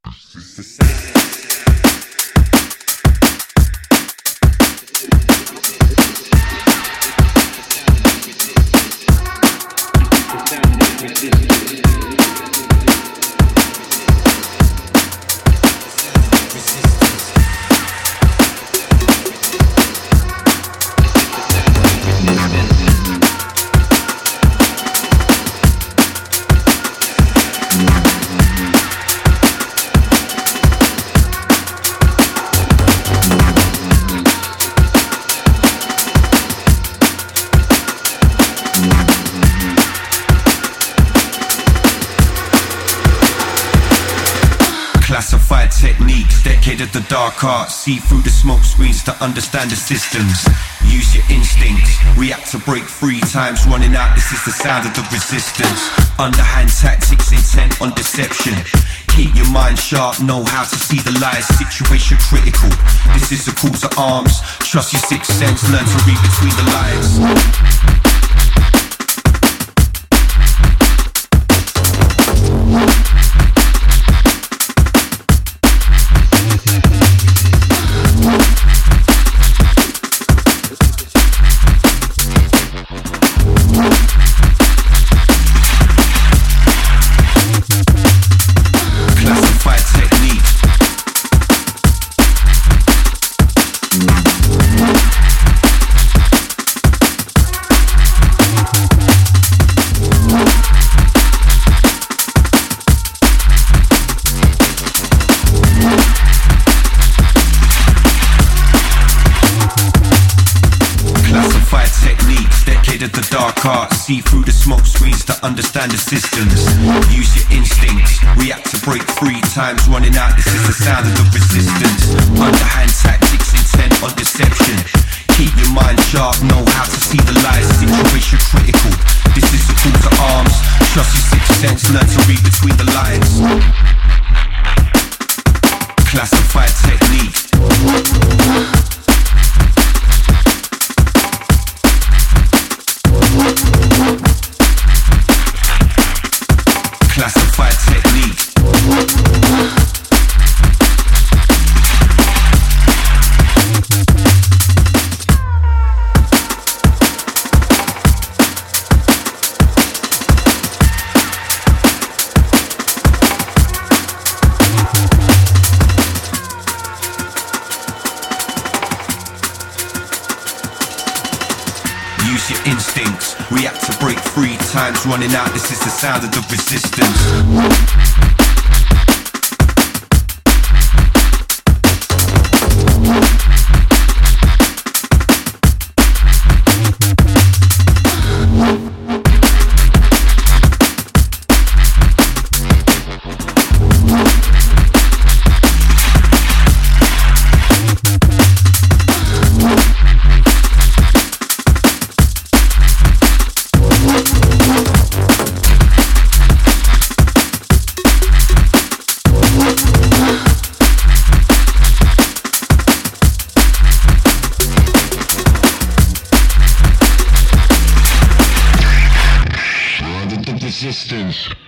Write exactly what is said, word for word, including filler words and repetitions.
Classified techniques, decade of the dark arts. See through the smoke screens to understand the systems. Use your instincts, react to break free. Time's running out, this is the sound of the resistance. Underhand tactics, intent on deception. Keep your mind sharp, know how to see the lies. Situation critical, this is a call to arms. Trust your sixth sense, learn to read between the lines. The dark arts, see through the smoke screens to understand the systems. Use your instincts, react to break free. Time's running out, this is the sound of the resistance. Underhand tactics, intent on deception. Keep your mind sharp, know how to see the lies. Situation critical, this is a call to arms. Trust your sixth sense, learn to read between the lines. Classified techniques. Classified technique. Use your instincts, react to break free. Time's running out, this is the sound of the resistance. Resistance.